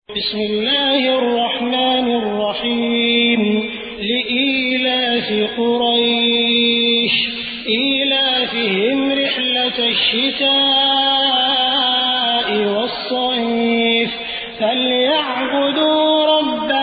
بسم الله الرحمن الرحيم لإيلاف قريش إيلافهم رحلة الشتاء والصيف فليعبدوا رب